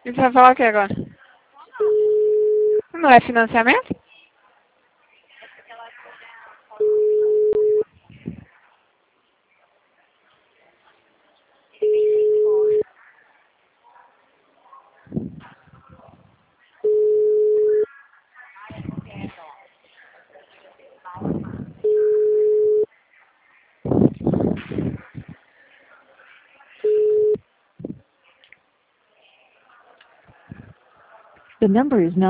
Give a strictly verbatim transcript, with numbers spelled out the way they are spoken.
E você vai falar o que agora? Não é financiamento? The number is not